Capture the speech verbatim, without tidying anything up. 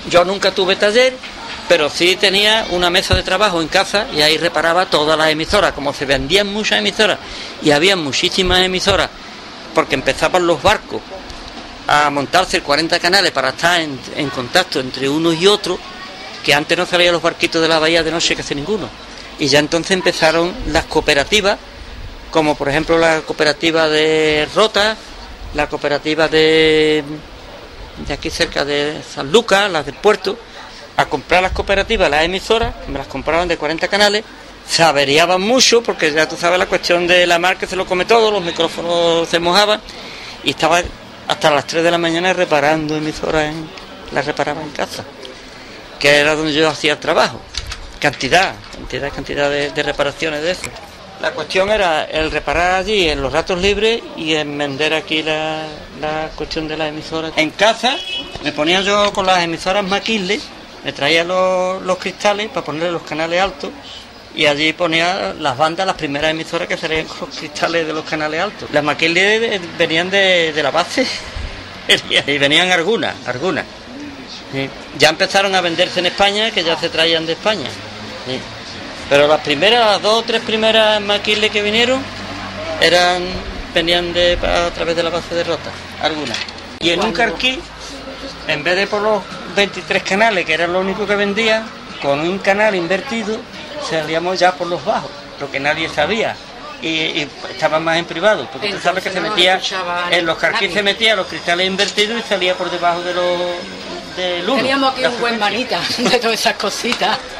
Yo nunca tuve taller, pero sí tenía una mesa de trabajo en casa y ahí reparaba todas las emisoras. Como se vendían muchas emisoras y había muchísimas emisoras, porque empezaban los barcos a montarse cuarenta canales para estar en, en contacto entre unos y otros, que antes no salían los barquitos de la bahía de noche casi ninguno. Y ya entonces empezaron las cooperativas, como por ejemplo la cooperativa de Rota, la cooperativa de, de aquí cerca de San Lucas, las del puerto, a comprar las cooperativas, las emisoras, me las compraban de cuarenta canales, se averiaban mucho, porque ya tú sabes la cuestión de la mar que se lo come todo, los micrófonos se mojaban, y estaba hasta las tres de la mañana reparando emisoras, en, las reparaba en casa, que era donde yo hacía el trabajo. Cantidad, cantidad, cantidad de, de reparaciones de eso. La cuestión era el reparar allí en los ratos libres y en vender aquí la, la cuestión de las emisoras. En casa me ponía yo con las emisoras Maquille, me traía los, los cristales para ponerle los canales altos y allí ponía las bandas, las primeras emisoras que serían con los cristales de los canales altos. Las Maquille venían de, de la base y venían algunas, algunas. Sí. Ya empezaron a venderse en España, que ya se traían de España. Sí. Pero las primeras, las dos o tres primeras Maquille que vinieron, eran venían de a través de la base de Rota, algunas. Y en un carquí, en vez de por los veintitrés canales, que era lo único que vendía, con un canal invertido, salíamos ya por los bajos, lo que nadie sabía. Y, y estaban más en privado, porque entonces, tú sabes que se metía, en los carquís se metía los cristales invertidos y salía por debajo de los... Teníamos aquí un buen manita de todas esas cositas.